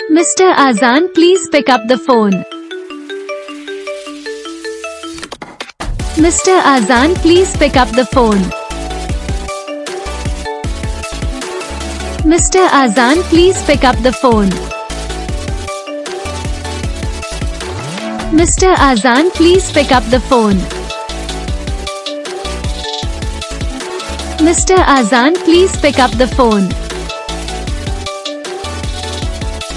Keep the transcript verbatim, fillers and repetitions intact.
Mister Azan, please pick up the phone. Mister Azan, please pick up the phone. Mister Azan, please pick up the phone. Mister Azan, please pick up the phone. Mister Azan, please pick up the phone.